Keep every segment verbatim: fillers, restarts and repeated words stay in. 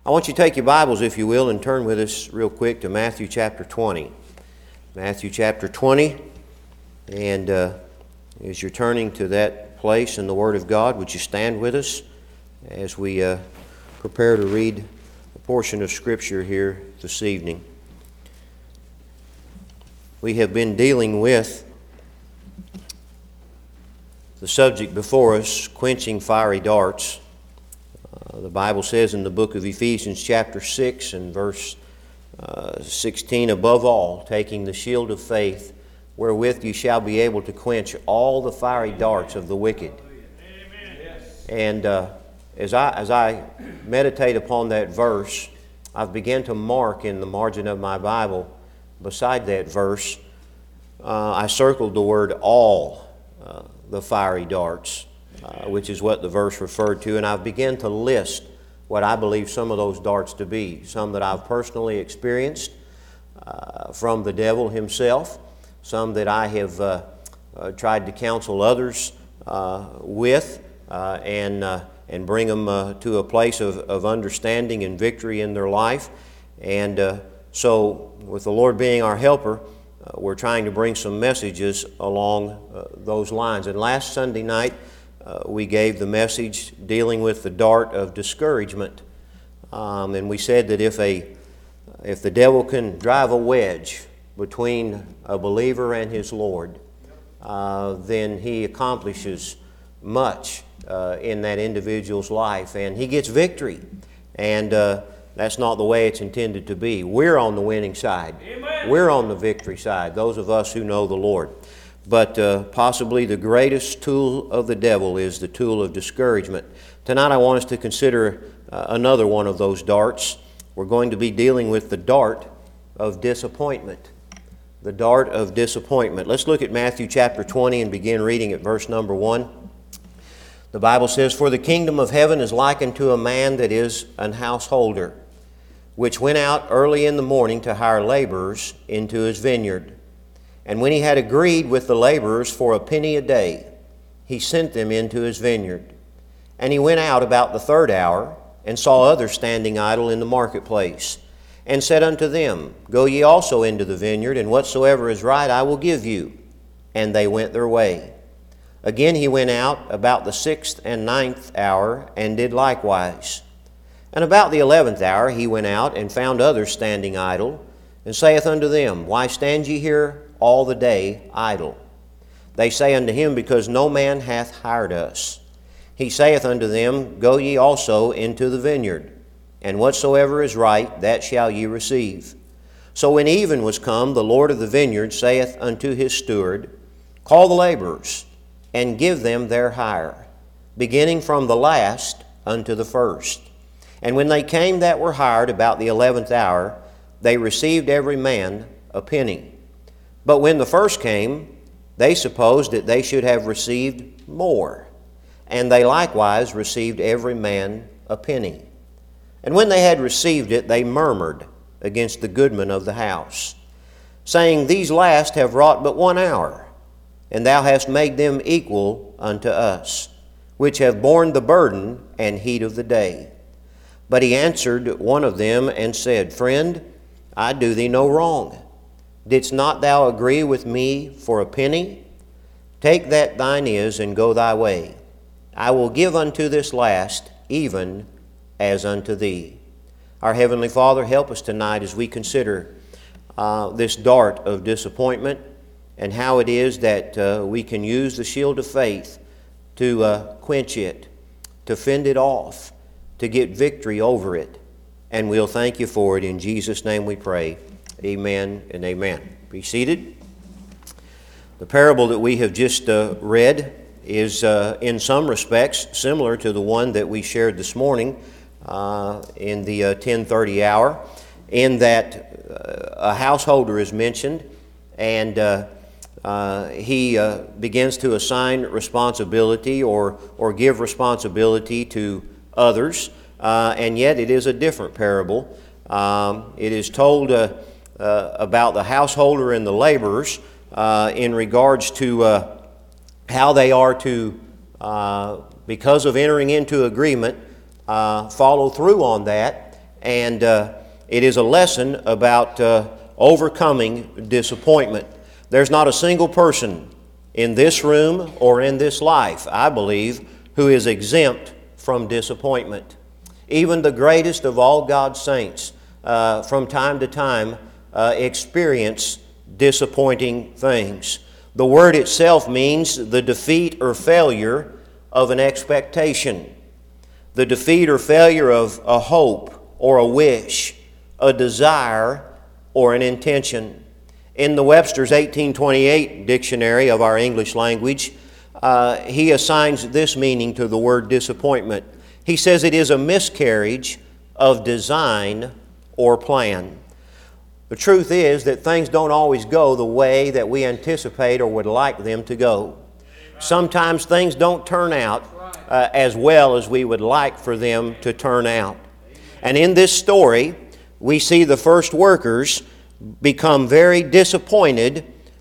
I want you to take your Bibles, if you will, and turn with us real quick to Matthew chapter twenty. Matthew chapter twenty, and uh, as you're turning to that place in the Word of God, would you stand with us as we uh, prepare to read a portion of Scripture here this evening. We have been dealing with the subject before us, quenching fiery darts. Uh, the Bible says in the book of Ephesians chapter six and verse uh, sixteen, above all, taking the shield of faith, wherewith you shall be able to quench all the fiery darts of the wicked. Amen. And uh, as I as I meditate upon that verse, I've begun to mark in the margin of my Bible, beside that verse, uh, I circled the word all uh, the fiery darts. Uh, which is what the verse referred to, and I've begun to list what I believe some of those darts to be, some that I've personally experienced uh, from the devil himself, some that I have uh, uh, tried to counsel others uh, with uh, and, uh, and bring them uh, to a place of, of understanding and victory in their life. And uh, so, with the Lord being our helper, uh, we're trying to bring some messages along uh, those lines. And last Sunday night, Uh, we gave the message dealing with the dart of discouragement. Um, and we said that if a if the devil can drive a wedge between a believer and his Lord, uh, then he accomplishes much uh, in that individual's life, and he gets victory. And uh, that's not the way it's intended to be. We're on the winning side. Amen. We're on the victory side, those of us who know the Lord. But uh, possibly the greatest tool of the devil is the tool of discouragement. Tonight I want us to consider uh, another one of those darts. We're going to be dealing with the dart of disappointment. The dart of disappointment. Let's look at Matthew chapter twenty and begin reading at verse number one. The Bible says, "For the kingdom of heaven is likened to a man that is an householder, which went out early in the morning to hire laborers into his vineyard. And when he had agreed with the laborers for a penny a day, he sent them into his vineyard. And he went out about the third hour, and saw others standing idle in the marketplace, and said unto them, Go ye also into the vineyard, and whatsoever is right I will give you. And they went their way. Again he went out about the sixth and ninth hour, and did likewise. And about the eleventh hour he went out, and found others standing idle, and saith unto them, Why stand ye here all the day idle? They say unto him, Because no man hath hired us. He saith unto them, Go ye also into the vineyard, and whatsoever is right, that shall ye receive. So when even was come, the Lord of the vineyard saith unto his steward, Call the laborers, and give them their hire, beginning from the last unto the first. And when they came that were hired about the eleventh hour, they received every man a penny. But when the first came, they supposed that they should have received more, and they likewise received every man a penny. And when they had received it, they murmured against the goodman of the house, saying, These last have wrought but one hour, and thou hast made them equal unto us, which have borne the burden and heat of the day. But he answered one of them and said, Friend, I do thee no wrong. Didst not thou agree with me for a penny? Take that thine is, and go thy way. I will give unto this last, even as unto thee." Our Heavenly Father, help us tonight as we consider uh, this dart of disappointment, and how it is that uh, we can use the shield of faith to uh, quench it, to fend it off, to get victory over it. And we'll thank you for it. In Jesus' name we pray. Amen and amen. Be seated. The parable that we have just uh, read is uh, in some respects similar to the one that we shared this morning uh, in the uh, ten thirty hour, in that uh, a householder is mentioned, and uh, uh, he uh, begins to assign responsibility or, or give responsibility to others, uh, and yet it is a different parable. Um, it is told uh, uh, about the householder and the laborers uh, in regards to uh, how they are to, uh, because of entering into agreement, uh, follow through on that and uh, it is a lesson about uh, overcoming disappointment. There's not a single person in this room or in this life, I believe, who is exempt from disappointment. Even the greatest of all God's saints, uh, from time to time, uh, experience disappointing things. The word itself means the defeat or failure of an expectation, the defeat or failure of a hope or a wish, a desire or an intention. In the Webster's eighteen twenty-eight dictionary of our English language, uh, he assigns this meaning to the word disappointment. He says it is a miscarriage of design or plan. The truth is that things don't always go the way that we anticipate or would like them to go. Sometimes things don't turn out uh, as well as we would like for them to turn out. And in this story, we see the first workers become very disappointed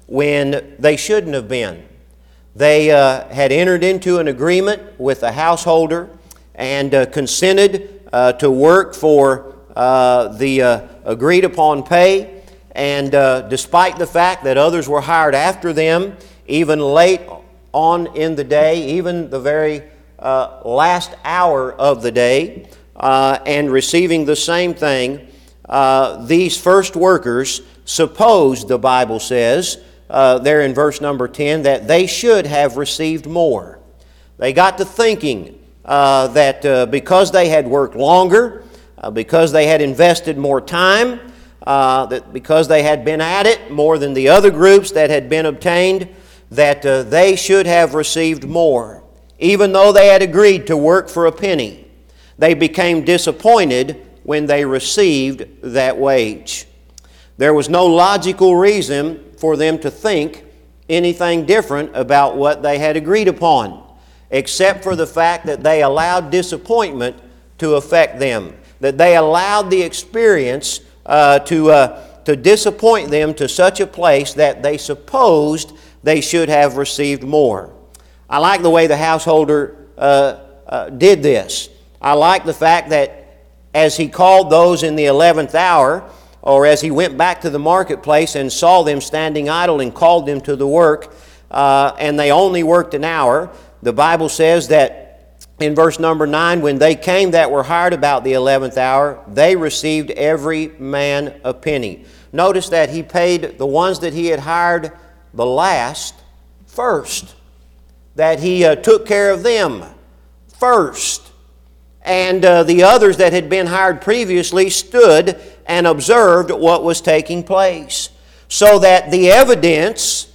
when they shouldn't have been. They uh, had entered into an agreement with the householder and uh, consented uh, to work for uh, the uh, agreed upon pay, and uh, despite the fact that others were hired after them, even late on in the day, even the very uh, last hour of the day, uh, and receiving the same thing, uh, these first workers supposed, the Bible says, uh, there in verse number ten, that they should have received more. They got to thinking uh, that uh, because they had worked longer, Uh, because they had invested more time, uh, that because they had been at it more than the other groups that had been obtained, that uh, they should have received more. Even though they had agreed to work for a penny, they became disappointed when they received that wage. There was no logical reason for them to think anything different about what they had agreed upon, except for the fact that they allowed disappointment to affect them, that they allowed the experience uh, to, uh, to disappoint them to such a place that they supposed they should have received more. I like the way the householder uh, uh, did this. I like the fact that as he called those in the eleventh hour, or as he went back to the marketplace and saw them standing idle and called them to the work, uh, and they only worked an hour, the Bible says that in verse number nine, when they came that were hired about the eleventh hour, they received every man a penny. Notice that he paid the ones that he had hired the last first, that he uh, took care of them first. And uh, the others that had been hired previously stood and observed what was taking place, so that the evidence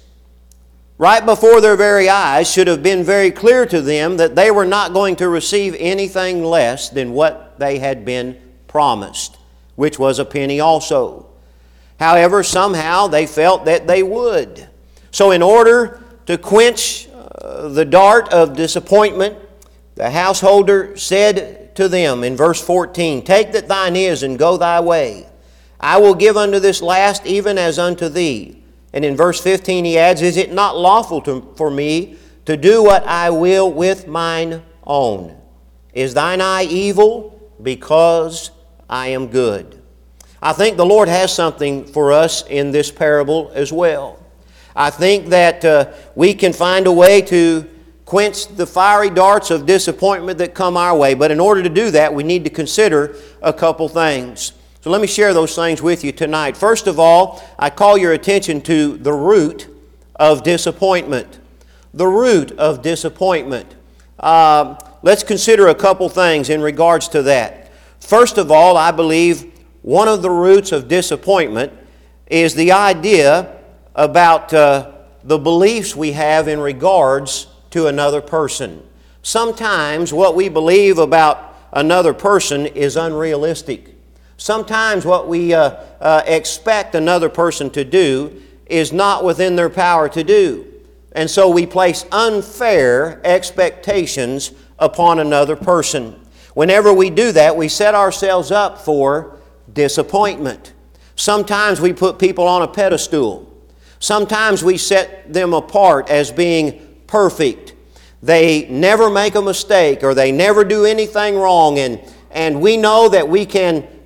right before their very eyes should have been very clear to them that they were not going to receive anything less than what they had been promised, which was a penny also. However, somehow they felt that they would. So in order to quench uh, the dart of disappointment, the householder said to them in verse fourteen, "Take that thine is and go thy way. I will give unto this last even as unto thee." And in verse fifteen he adds, "Is it not lawful to, for me to do what I will with mine own? Is thine eye evil? Because I am good." I think the Lord has something for us in this parable as well. I think that uh, we can find a way to quench the fiery darts of disappointment that come our way. But in order to do that, we need to consider a couple things. So let me share those things with you tonight. First of all, I call your attention to the root of disappointment. The root of disappointment. Uh, let's consider a couple things in regards to that. First of all, I believe one of the roots of disappointment is the idea about uh, the beliefs we have in regards to another person. Sometimes what we believe about another person is unrealistic. Sometimes what we uh, uh, expect another person to do is not within their power to do. And so we place unfair expectations upon another person. Whenever we do that, we set ourselves up for disappointment. Sometimes we put people on a pedestal. Sometimes we set them apart as being perfect. They never make a mistake or they never do anything wrong, and, and we know that we can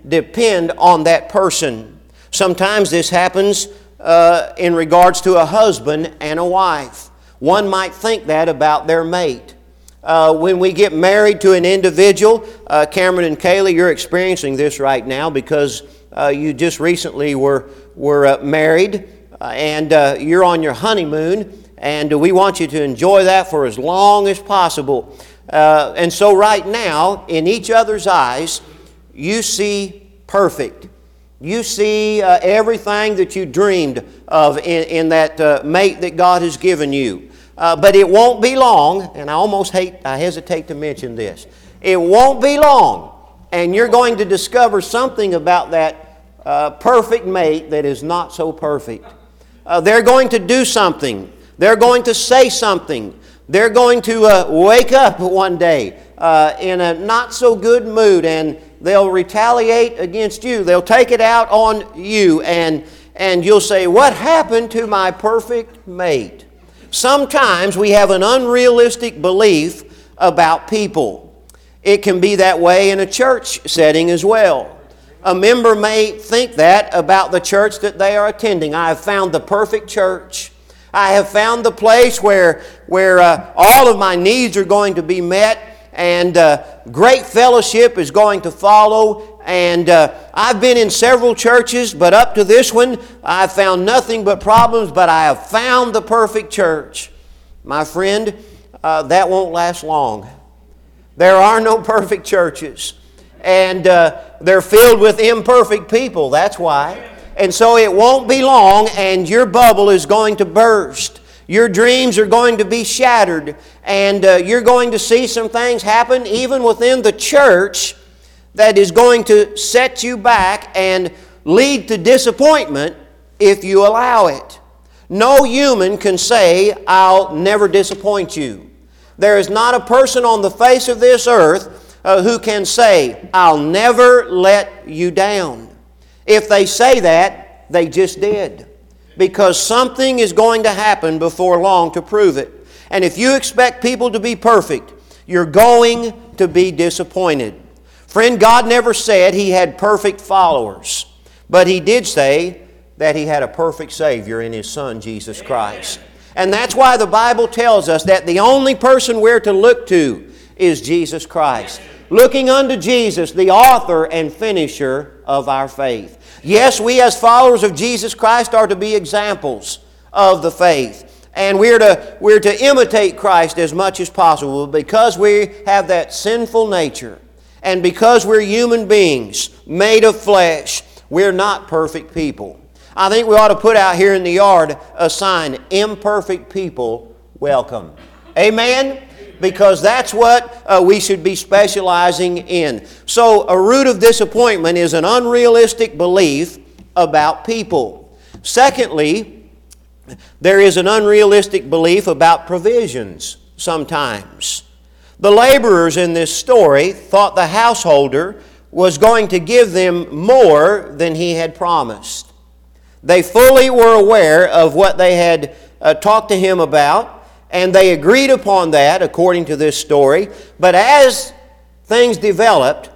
depend on that person. Sometimes this happens uh, in regards to a husband and a wife. One might think that about their mate. Uh, when we get married to an individual, uh, Cameron and Kaylee, you're experiencing this right now because uh, you just recently were, were uh, married uh, and uh, you're on your honeymoon, and we want you to enjoy that for as long as possible. Uh, and so right now, in each other's eyes, you see perfect. You see uh, everything that you dreamed of in, in that uh, mate that God has given you. Uh, but it won't be long, and I almost hate, I hesitate to mention this. It won't be long, and you're going to discover something about that uh, perfect mate that is not so perfect. Uh, they're going to do something. They're going to say something. They're going to uh, wake up one day uh, in a not so good mood, and they'll retaliate against you. They'll take it out on you, and, and you'll say, "What happened to my perfect mate?" Sometimes we have an unrealistic belief about people. It can be that way in a church setting as well. A member may think that about the church that they are attending. I have found the perfect church. I have found the place where, where uh, all of my needs are going to be met, and uh, great fellowship is going to follow. And uh, I've been in several churches, but up to this one, I've found nothing but problems, but I have found the perfect church. My friend, uh, that won't last long. There are no perfect churches. And uh, they're filled with imperfect people, that's why. And so it won't be long, and your bubble is going to burst. Your dreams are going to be shattered, and uh, you're going to see some things happen even within the church that is going to set you back and lead to disappointment if you allow it. No human can say, "I'll never disappoint you." There is not a person on the face of this earth uh, who can say, "I'll never let you down." If they say that, they just did. Because something is going to happen before long to prove it. And if you expect people to be perfect, you're going to be disappointed. Friend, God never said He had perfect followers, but He did say that He had a perfect Savior in His Son, Jesus Christ. And that's why the Bible tells us that the only person we're to look to is Jesus Christ. Looking unto Jesus, the author and finisher of our faith. Yes, we as followers of Jesus Christ are to be examples of the faith. And we're to, we're to imitate Christ as much as possible because we have that sinful nature. And because we're human beings made of flesh, we're not perfect people. I think we ought to put out here in the yard a sign, "Imperfect people welcome." Amen? Because that's what uh, we should be specializing in. So a root of disappointment is an unrealistic belief about people. Secondly, there is an unrealistic belief about provisions sometimes. The laborers in this story thought the householder was going to give them more than he had promised. They fully were aware of what they had uh, talked to him about, and they agreed upon that according to this story. But as things developed,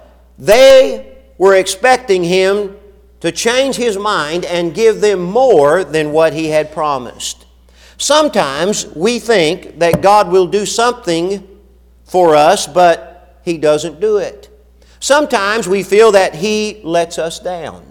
they were expecting him to change his mind and give them more than what he had promised. Sometimes we think that God will do something for us, but He doesn't do it. Sometimes we feel that He lets us down.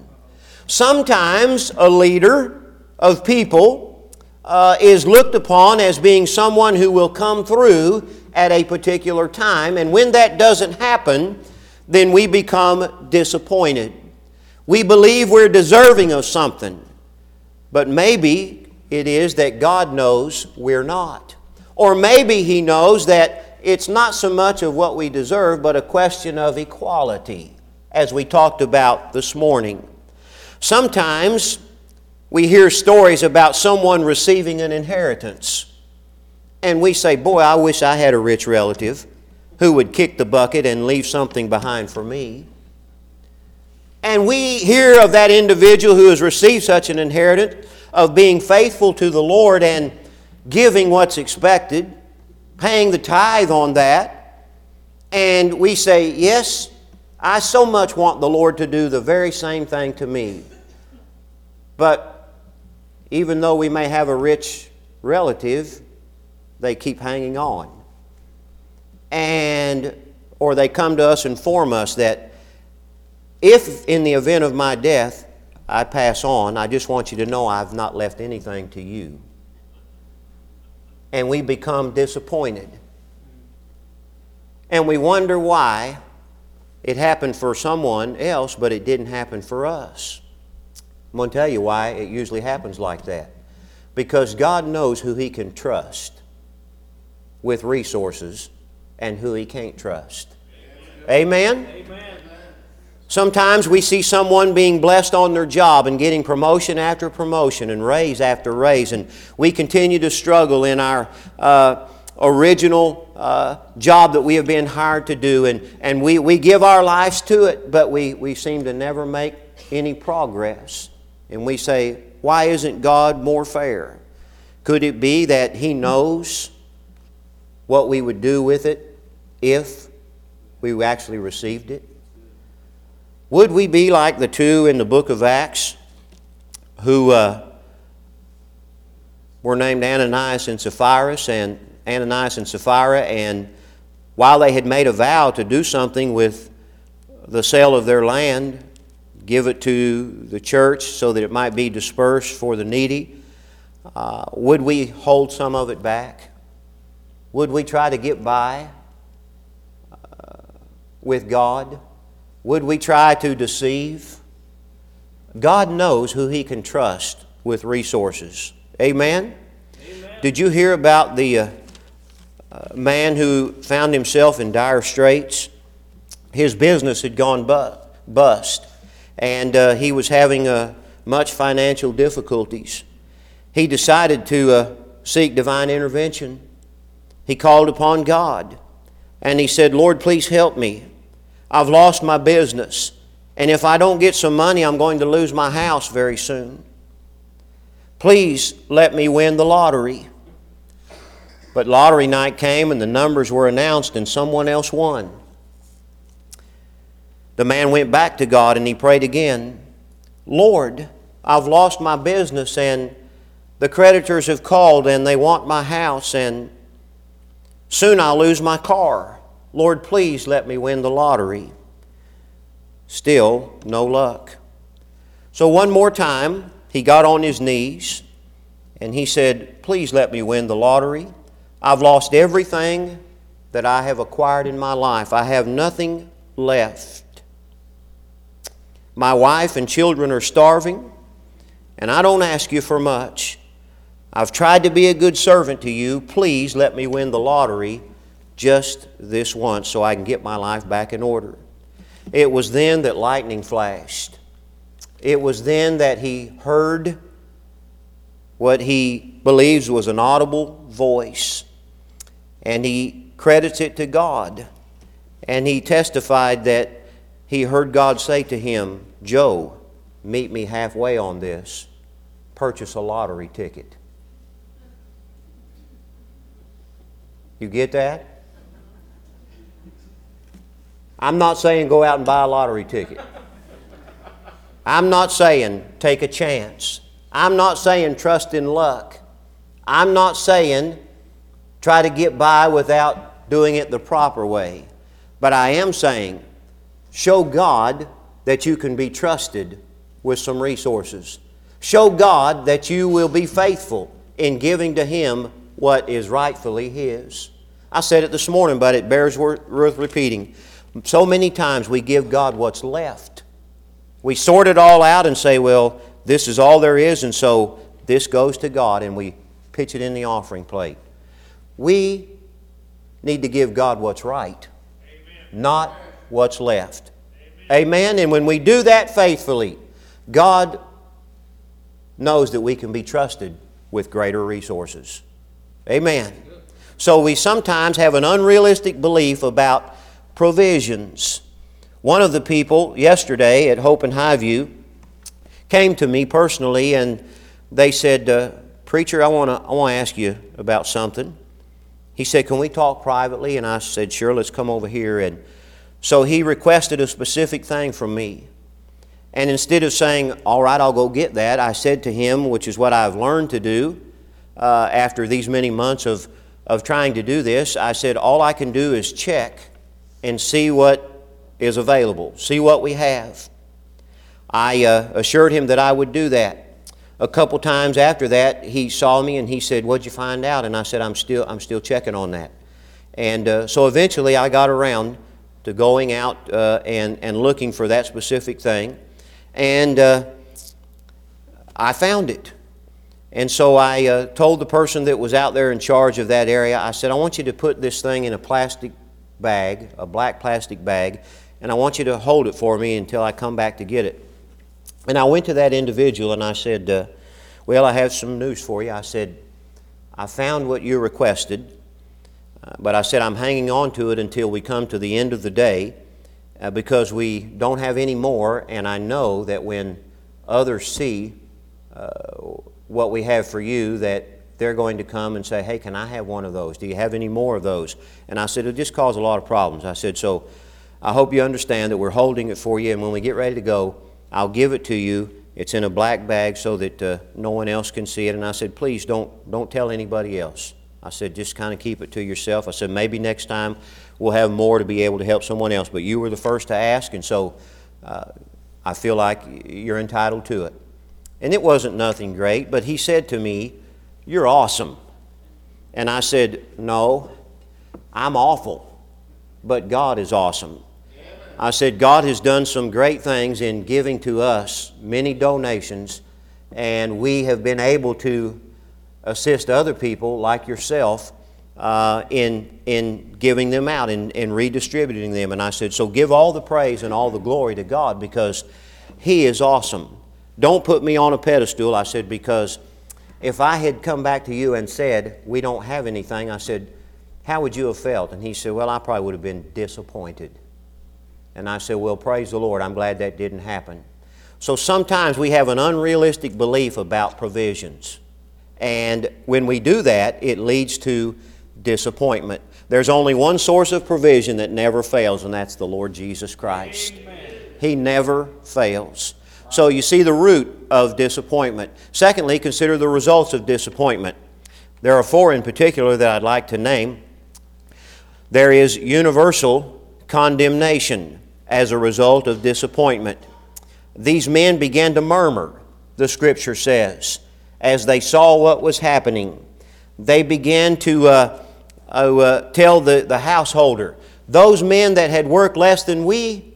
Sometimes a leader of people uh, is looked upon as being someone who will come through at a particular time, and when that doesn't happen, then we become disappointed. We believe we're deserving of something, but maybe it is that God knows we're not. Or maybe He knows that it's not so much of what we deserve, but a question of equality, as we talked about this morning. Sometimes we hear stories about someone receiving an inheritance, and we say, boy, I wish I had a rich relative who would kick the bucket and leave something behind for me. And we hear of that individual who has received such an inheritance of being faithful to the Lord and giving what's expected, paying the tithe on that. And we say, yes, I so much want the Lord to do the very same thing to me. But even though we may have a rich relative, they keep hanging on. And, or they come to us and inform us that if in the event of my death I pass on, I just want you to know I've not left anything to you. And we become disappointed. And we wonder why it happened for someone else, but it didn't happen for us. I'm going to tell you why it usually happens like that. Because God knows who He can trust with resources and who He can't trust. Amen? Amen. Sometimes we see someone being blessed on their job and getting promotion after promotion and raise after raise, and we continue to struggle in our uh, original uh, job that we have been hired to do, and, and we, we give our lives to it, but we, we seem to never make any progress. And we say, why isn't God more fair? Could it be that He knows what we would do with it if we actually received it? Would we be like the two in the book of Acts who uh, were named Ananias and Sapphira, and Ananias and Sapphira, and while they had made a vow to do something with the sale of their land, give it to the church so that it might be dispersed for the needy, uh, would we hold some of it back? Would we try to get by uh, with God? Would we try to deceive? God knows who He can trust with resources. Amen? Amen. Did you hear about the uh, uh, man who found himself in dire straits? His business had gone bu- bust, and uh, he was having uh, much financial difficulties. He decided to uh, seek divine intervention. He called upon God, and he said, Lord, please help me. I've lost my business, and if I don't get some money, I'm going to lose my house very soon. Please let me win the lottery. But lottery night came, and the numbers were announced, and someone else won. The man went back to God, and he prayed again. Lord, I've lost my business, and the creditors have called, and they want my house, and soon I'll lose my car. Lord, please let me win the lottery. Still, no luck. So one more time, he got on his knees and he said, please let me win the lottery. I've lost everything that I have acquired in my life. I have nothing left. My wife and children are starving, and I don't ask you for much. I've tried to be a good servant to you. Please let me win the lottery just this once so I can get my life back in order. It was then that lightning flashed. It was then that he heard what he believes was an audible voice. And he credits it to God. And he testified that he heard God say to him, Joe, meet me halfway on this. Purchase a lottery ticket. You get that? I'm not saying go out and buy a lottery ticket. I'm not saying take a chance. I'm not saying trust in luck. I'm not saying try to get by without doing it the proper way. But I am saying show God that you can be trusted with some resources. Show God that you will be faithful in giving to Him what is rightfully His. I said it this morning, but it bears worth repeating. So many times we give God what's left. We sort it all out and say, well, this is all there is, and so this goes to God, and we pitch it in the offering plate. We need to give God what's right, Amen. Not what's left. Amen. Amen. And when we do that faithfully, God knows that we can be trusted with greater resources. Amen. So we sometimes have an unrealistic belief about provisions. One of the people yesterday at Hope and Highview came to me personally, and they said, uh, Preacher, I want to I want to ask you about something. He said, can we talk privately? And I said, sure, let's come over here. And So he requested a specific thing from me. And instead of saying, all right, I'll go get that, I said to him, which is what I've learned to do uh, after these many months of, of trying to do this, I said, all I can do is check and see what is available, see what we have. I uh, assured him that I would do that. A couple times after that, he saw me and he said, what'd you find out? And I said, I'm still, I'm still checking on that. And uh, so eventually I got around to going out uh, and, and looking for that specific thing. And uh, I found it. And so I uh, told the person that was out there in charge of that area, I said, I want you to put this thing in a plastic bag, a black plastic bag, and I want you to hold it for me until I come back to get it. And I went to that individual and I said, uh, well, I have some news for you. I said, I found what you requested, uh, but I said I'm hanging on to it until we come to the end of the day uh, because we don't have any more, and I know that when others see uh, what we have for you, that they're going to come and say, hey, can I have one of those? Do you have any more of those? And I said, it'll just cause a lot of problems. I said, so I hope you understand that we're holding it for you, and when we get ready to go, I'll give it to you. It's in a black bag so that uh, no one else can see it. And I said, please don't, don't tell anybody else. I said, just kind of keep it to yourself. I said, maybe next time we'll have more to be able to help someone else. But you were the first to ask, and so uh, I feel like you're entitled to it. And it wasn't nothing great, but he said to me, you're awesome. And I said, no, I'm awful, but God is awesome. I said, God has done some great things in giving to us many donations, and we have been able to assist other people like yourself uh, in, in giving them out and, and redistributing them. And I said, so give all the praise and all the glory to God because He is awesome. Don't put me on a pedestal, I said, because if I had come back to you and said, we don't have anything, I said, how would you have felt? And he said, well, I probably would have been disappointed. And I said, well, praise the Lord, I'm glad that didn't happen. So sometimes we have an unrealistic belief about provisions. And when we do that, it leads to disappointment. There's only one source of provision that never fails, and that's the Lord Jesus Christ. Amen. He never fails. So you see the root of disappointment. Secondly, consider the results of disappointment. There are four in particular that I'd like to name. There is universal condemnation as a result of disappointment. These men began to murmur, the Scripture says, as they saw what was happening. They began to uh, uh, tell the, the householder, those men that had worked less than we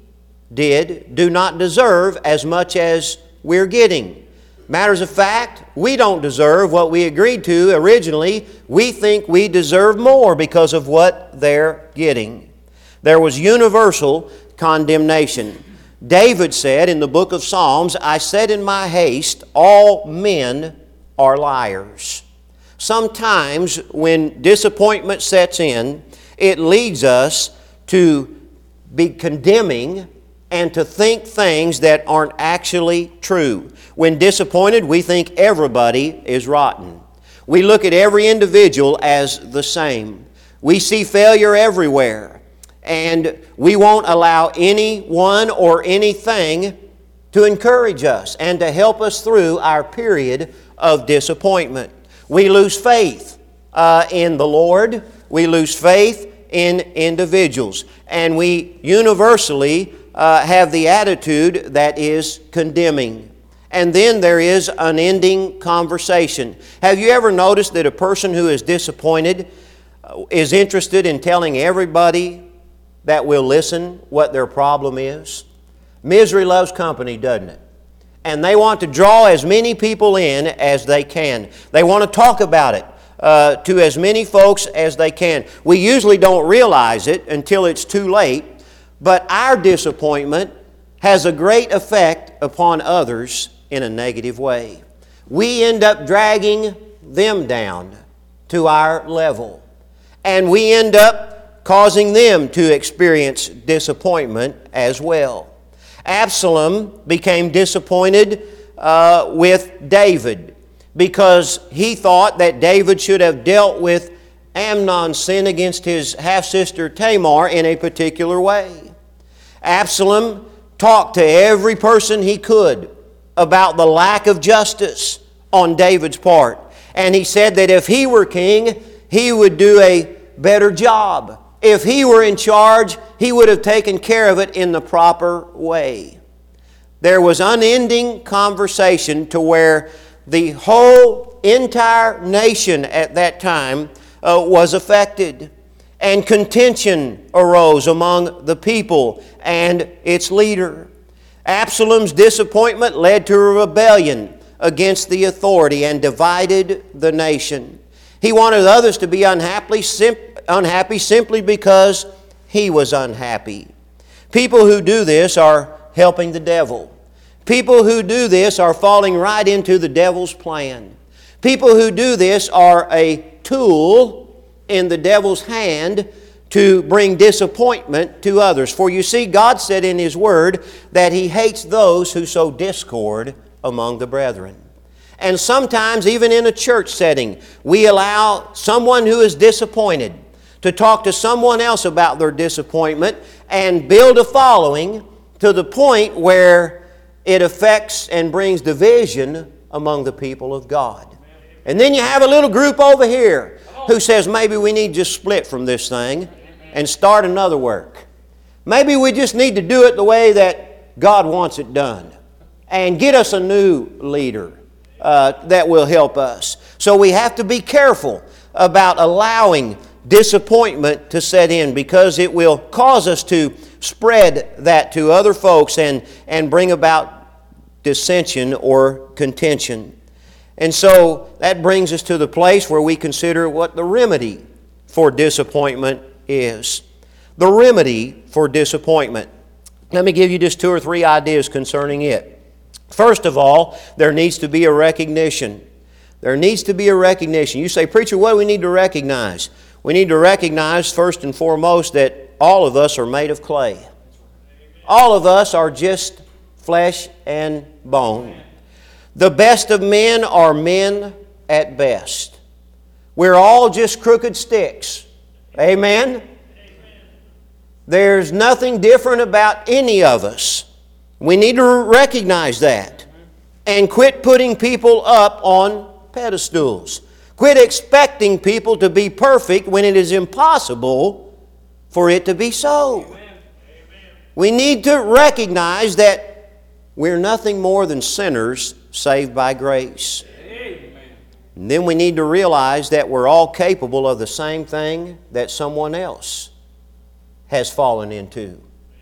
did do not deserve as much as we're getting. Matters of fact, we don't deserve what we agreed to originally. We think we deserve more because of what they're getting. There was universal condemnation. David said in the book of Psalms, I said in my haste, all men are liars. Sometimes when disappointment sets in, it leads us to be condemning and to think things that aren't actually true. When disappointed, we think everybody is rotten. We look at every individual as the same. We see failure everywhere. And we won't allow anyone or anything to encourage us and to help us through our period of disappointment. We lose faith uh, in the Lord. We lose faith in individuals. And we universally uh, have the attitude that is condemning. And then there is unending conversation. Have you ever noticed that a person who is disappointed is interested in telling everybody that will listen what their problem is? Misery loves company, doesn't it? And they want to draw as many people in as they can. They want to talk about it uh, to as many folks as they can. We usually don't realize it until it's too late, but our disappointment has a great effect upon others in a negative way. We end up dragging them down to our level, and we end up causing them to experience disappointment as well. Absalom became disappointed uh, with David because he thought that David should have dealt with Amnon's sin against his half-sister Tamar in a particular way. Absalom talked to every person he could about the lack of justice on David's part. And he said that if he were king, he would do a better job. If he were in charge, he would have taken care of it in the proper way. There was unending conversation to where the whole entire nation at that time uh, was affected. And contention arose among the people and its leader. Absalom's disappointment led to a rebellion against the authority and divided the nation. He wanted others to be unhappy, sim- unhappy simply because he was unhappy. People who do this are helping the devil. People who do this are falling right into the devil's plan. People who do this are a tool in the devil's hand to bring disappointment to others. For you see, God said in His Word that He hates those who sow discord among the brethren. And sometimes, even in a church setting, we allow someone who is disappointed to talk to someone else about their disappointment and build a following to the point where it affects and brings division among the people of God. And then you have a little group over here who says maybe we need to just split from this thing and start another work. Maybe we just need to do it the way that God wants it done and get us a new leader uh, that will help us. So we have to be careful about allowing disappointment to set in, because it will cause us to spread that to other folks and, and bring about dissension or contention. And so that brings us to the place where we consider what the remedy for disappointment is. The remedy for disappointment. Let me give you just two or three ideas concerning it. First of all, there needs to be a recognition. There needs to be a recognition. You say, preacher, what do we need to recognize? We need to recognize first and foremost that all of us are made of clay. All of us are just flesh and bone. The best of men are men at best. We're all just crooked sticks. Amen? There's nothing different about any of us. We need to recognize that and quit putting people up on pedestals. Quit expecting people to be perfect when it is impossible for it to be so. Amen. We need to recognize that we're nothing more than sinners saved by grace. Amen. And then we need to realize that we're all capable of the same thing that someone else has fallen into. Amen.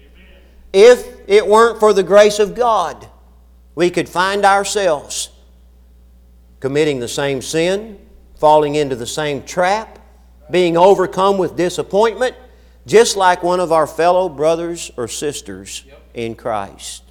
If it weren't for the grace of God, we could find ourselves committing the same sin, falling into the same trap, being overcome with disappointment, just like one of our fellow brothers or sisters in Christ.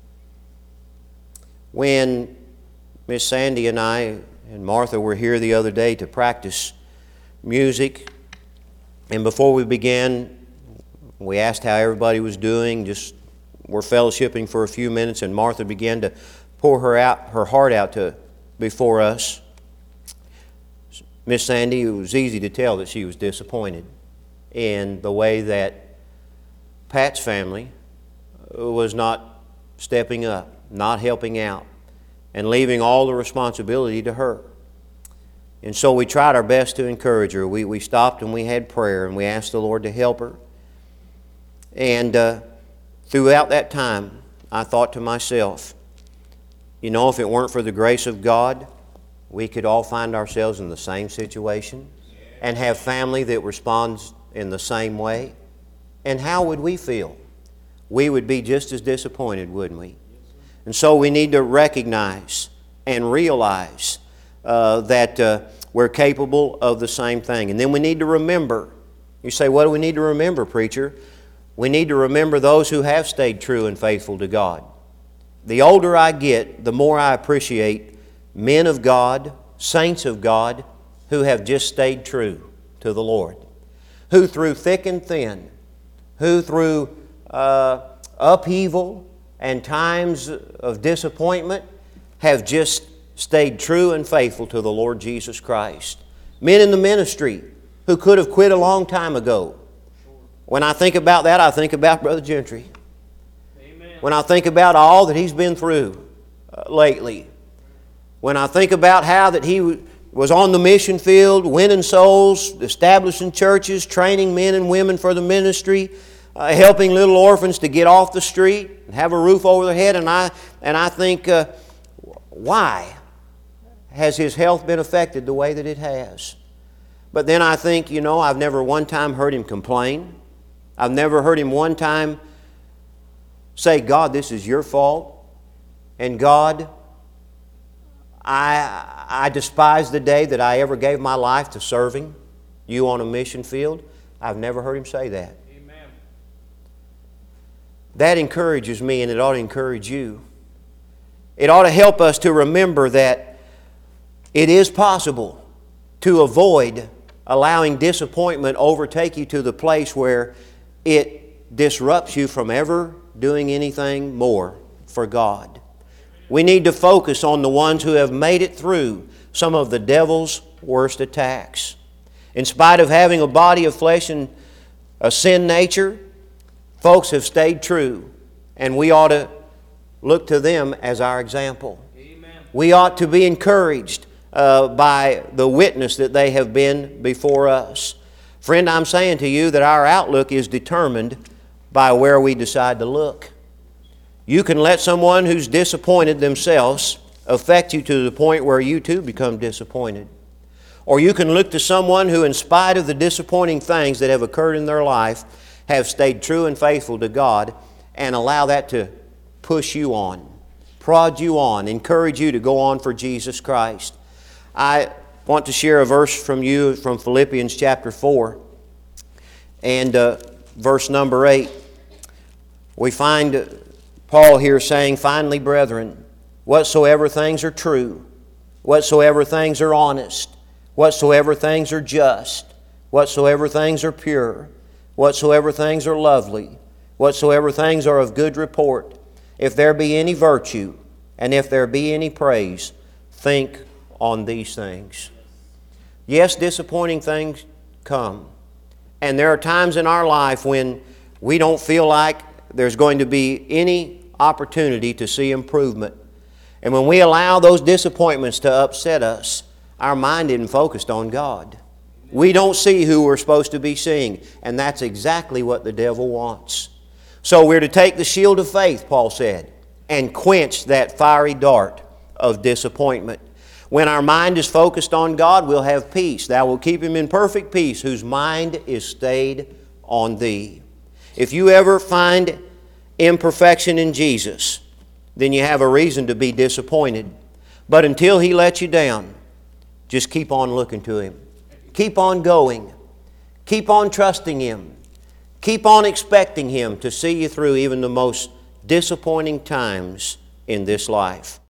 When Miss Sandy and I and Martha were here the other day to practice music, and before we began, we asked how everybody was doing. Just we're fellowshipping for a few minutes, and Martha began to pour her out, her heart out to before us. Miss Sandy, it was easy to tell that she was disappointed in the way that Pat's family was not stepping up, not helping out, and leaving all the responsibility to her. And so we tried our best to encourage her. We, we stopped and we had prayer, and we asked the Lord to help her. And uh, throughout that time, I thought to myself, you know, if it weren't for the grace of God, we could all find ourselves in the same situation and have family that responds in the same way. And how would we feel? We would be just as disappointed, wouldn't we? And so we need to recognize and realize uh, that uh, we're capable of the same thing. And then we need to remember. You say, what do we need to remember, preacher? We need to remember those who have stayed true and faithful to God. The older I get, the more I appreciate men of God, saints of God, who have just stayed true to the Lord. Who through thick and thin, who through uh, upheaval and times of disappointment have just stayed true and faithful to the Lord Jesus Christ. Men in the ministry who could have quit a long time ago. When I think about that, I think about Brother Gentry. When I think about all that he's been through uh, lately, when I think about how that he w- was on the mission field, winning souls, establishing churches, training men and women for the ministry, uh, helping little orphans to get off the street and have a roof over their head, and I and I think, uh, why has his health been affected the way that it has? But then I think, you know, I've never one time heard him complain. I've never heard him one time say, God, this is your fault. And God, I, I despise the day that I ever gave my life to serving you on a mission field. I've never heard him say that. Amen. That encourages me, and it ought to encourage you. It ought to help us to remember that it is possible to avoid allowing disappointment overtake you to the place where it disrupts you from ever doing anything more for God. We need to focus on the ones who have made it through some of the devil's worst attacks. In spite of having a body of flesh and a sin nature, folks have stayed true, and we ought to look to them as our example. Amen. We ought to be encouraged uh, by the witness that they have been before us. Friend, I'm saying to you that our outlook is determined by where we decide to look. You can let someone who's disappointed themselves affect you to the point where you too become disappointed. Or you can look to someone who, in spite of the disappointing things that have occurred in their life, have stayed true and faithful to God, and allow that to push you on, prod you on, encourage you to go on for Jesus Christ. I want to share a verse from you from Philippians chapter four and uh, verse number eight. We find Paul here saying, finally, brethren, whatsoever things are true, whatsoever things are honest, whatsoever things are just, whatsoever things are pure, whatsoever things are lovely, whatsoever things are of good report, if there be any virtue, and if there be any praise, think on these things. Yes, disappointing things come. And there are times in our life when we don't feel like there's going to be any opportunity to see improvement. And when we allow those disappointments to upset us, our mind isn't focused on God. We don't see who we're supposed to be seeing. And that's exactly what the devil wants. So we're to take the shield of faith, Paul said, and quench that fiery dart of disappointment. When our mind is focused on God, we'll have peace. Thou wilt keep him in perfect peace, whose mind is stayed on thee. If you ever find imperfection in Jesus, then you have a reason to be disappointed. But until he lets you down, just keep on looking to him. Keep on going. Keep on trusting him. Keep on expecting him to see you through even the most disappointing times in this life.